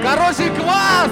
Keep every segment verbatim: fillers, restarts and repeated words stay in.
Хороший квас!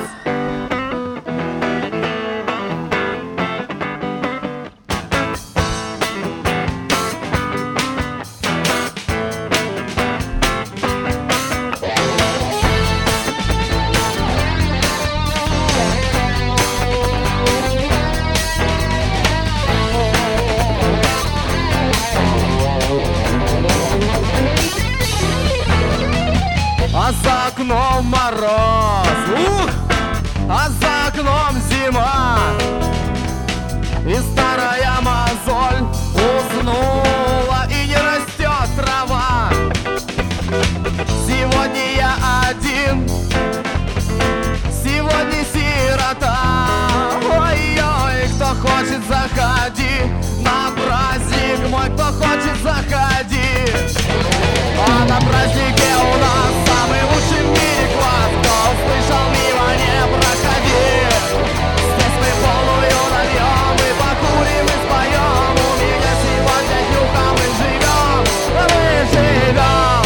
А за окном мороз, ух! А за окном зима. И старая мозоль уснула, и не растет трава. Сегодня я один, сегодня сирота. Ой-ой, кто хочет, заходи на праздник мой, кто хочет, заходи. А на празднике у нас самый лучший в мире квас. Кто услышал, мимо не проходи. Здесь мы полную нальем и покурим, и споем. У меня сегодня днюха, мы живем, мы живем.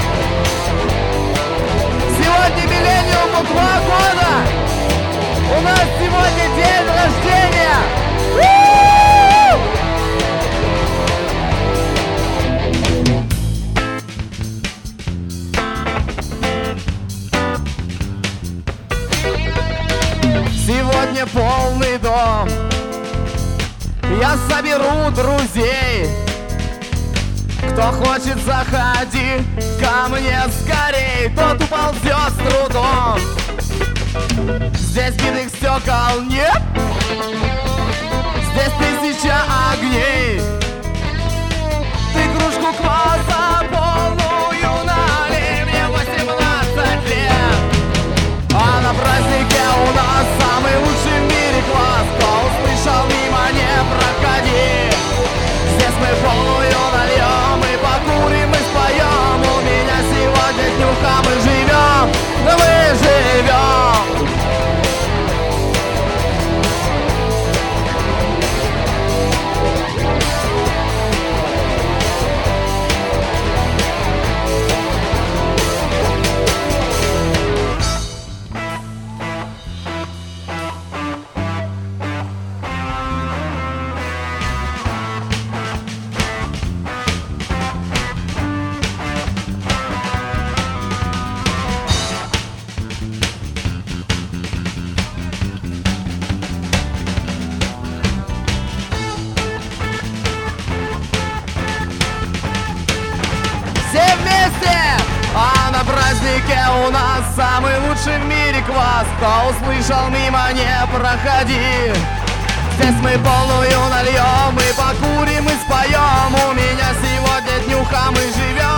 Сегодня миллениум по два года. У нас сегодня день рождения. Сегодня полный дом. Я соберу друзей. Кто хочет, заходи ко мне скорей. Тот уползет с трудом. Здесь битых стекол нет. Здесь тысяча огней. Ты кружку кваса полную налей. Мне восемнадцать лет. А на празднике у нас самый лучший в мире квас. Кто услышал, мимо не проходи. Здесь мы полную нальем и покурим, и споем. У меня сегодня днюха, мы живем, да мы живем. Все вместе! А на празднике у нас самый лучший в мире квас. Кто услышал, мимо не проходи. Здесь мы полную нальем и покурим, и споем. У меня сегодня днюха, мы живем.